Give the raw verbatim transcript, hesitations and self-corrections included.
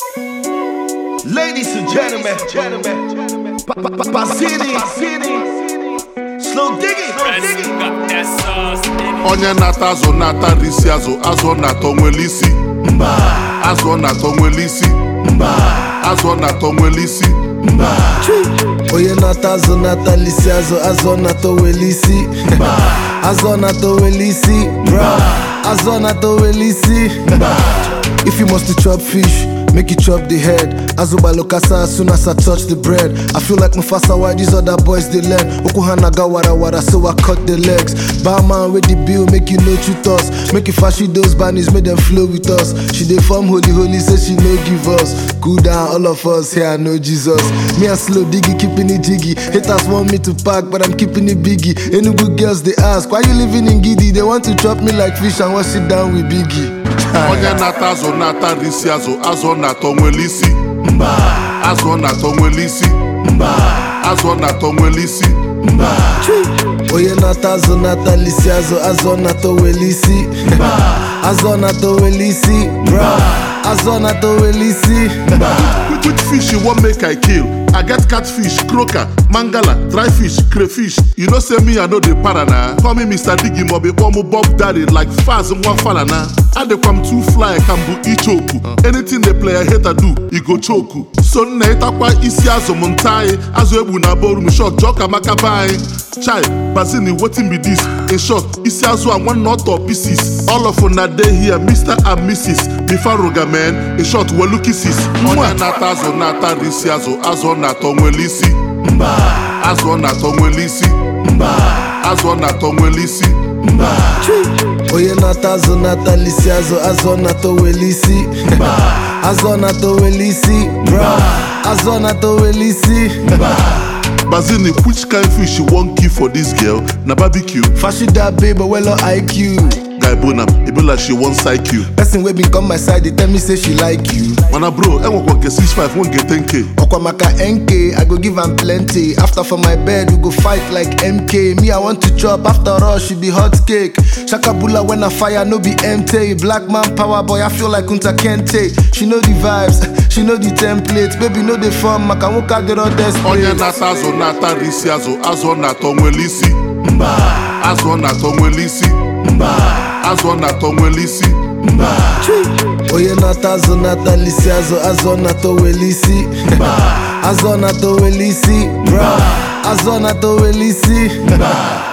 Ladies and gentlemen, gentlemen, Pazini, slow digging, Onye nata azụ nata risi azụ azụ na-atọ nwere isi mba, azụ na-atọ nwere isi mba, azụ na-atọ nwere isi mba, Onye nata azụ nata lisi azụ azụ na-atọ nwere isi mba, azụ na-atọ nwere isi bra azụ na-atọ nwere isi. If you must to chop fish, make you chop the head. Azuba lokasa as soon as I touch the bread. I feel like Mufasa why these other boys they learn. Okuhanaga wara wara so I cut the legs. Barman with the bill make you know truth us. Make you fashi those bunnies make them flow with us. She dey form holy holy say she no give us. Cool down all of us here I know Jesus. Me and slow diggy keeping it jiggy. Haters want me to pack but I'm keeping it biggie. Any good girls they ask why you living in Giddy. They want to chop me like fish and wash it down with Biggie. Onye nata azụ nata risi azụ azụ na-atọ nwere isi mba, azụ na-atọ nwere isi mba, azụ na-atọ nwere isi mba, Onye nata azụ nata lisi azụ azụ na-atọ nwere isi azụ na-atọ nwere isi bra azụ na-atọ nwere isi. Which fish you want make I kill? I get catfish, croaker, mangala, dry fish, crayfish. You know say me I know the parana. Call me Mister Diggy Mobi, call me Bob Daddy like fast and one falana. I dey come too fly, can bu ichoku. Anything the player hater do, he go choku. So na itakwa isi azo montai, azo ebu na boru mi short joka makabai. Chai, Bazini, wetin be this? In short, isi azo and one not of pieces. All of una day here, Mister and Missus Before Roga man, in short, we look kisses. Onye nata azo nata risi azo azo na-atọ nwere isi mba, azụ na-atọ nwere isi mba, azụ na-atọ nwere isi mba, Onye nata azụ nata lisi azụ azụ na-atọ nwere isi azụ na-atọ nwere isi bra azụ na-atọ nwere isi. Bazini, which kind fish you wan kill for this girl? Na barbecue? Fashi that babe well I Q. Guy Bonam, e be like she wan psych you. Person wey been come my side they tell me say she like you. Mana bro, enwekwa nke six five won't get ten K. Okwamaka N K, I go give am plenty. After for my bed, we go fight like M K. Me, I want to chop, after all, she be hot cake. Shakabula when I fire, no be empty. Black man power boy, I feel like Kunta Kente. She know the vibes, she know the templates. Baby, know the form, Makamuka the raw Onye nata azụ nata risi azụ azụ na-atọ nwere isi mba, azụ na-atọ nwere isi mba, azụ na-atọ nwere isi mba, Onye nata azụ nata lisi azụ azụ na-atọ nwere isi azụ na-atọ nwere isi bra azụ na-atọ nwere isi.